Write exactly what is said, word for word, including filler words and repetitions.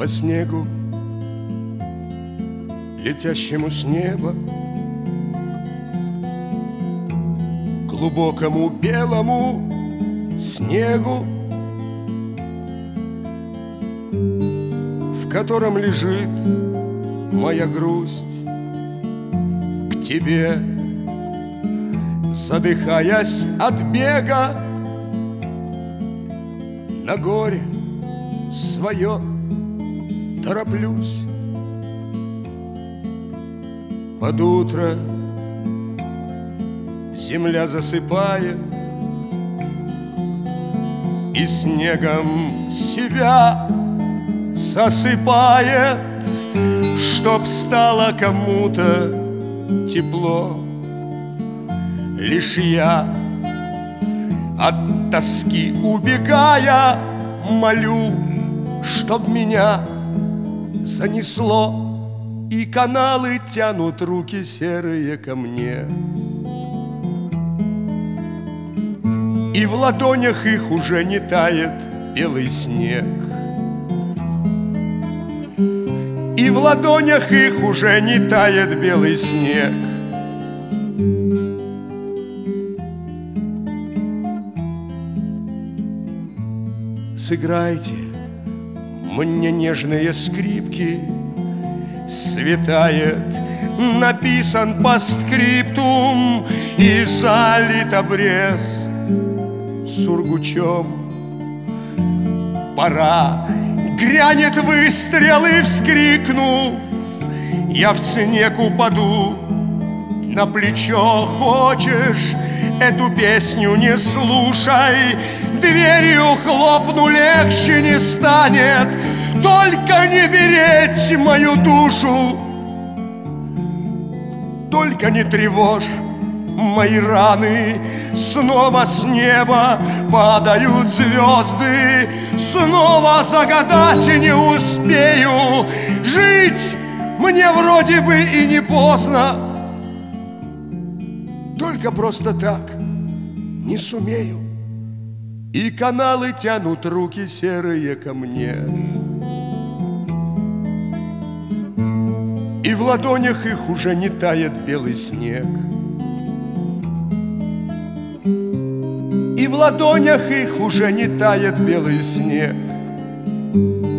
По снегу, летящему с неба, глубокому белому снегу, в котором лежит моя грусть к тебе, задыхаясь от бега, на горе свое тороплюсь. Под утро земля засыпает и снегом себя засыпает, чтоб стало кому-то тепло. Лишь я, от тоски убегая, молю, чтоб меня занесло, и каналы тянут руки серые ко мне. И в ладонях их уже не тает белый снег, и в ладонях их уже не тает белый снег. Сыграйте мне нежные скрипки, светает, написан постскриптум и залит обрез сургучом. Пора, грянет выстрел, и вскрикнув, я в снег упаду на плечо. Хочешь, эту песню не слушай, дверью хлопну, легче не станет. Только не беречь мою душу, только не тревожь мои раны. Снова с неба падают звезды, снова загадать не успею. Жить мне вроде бы и не поздно, только просто так не сумею. И каналы тянут руки серые ко мне, и в ладонях их уже не тает белый снег, и в ладонях их уже не тает белый снег.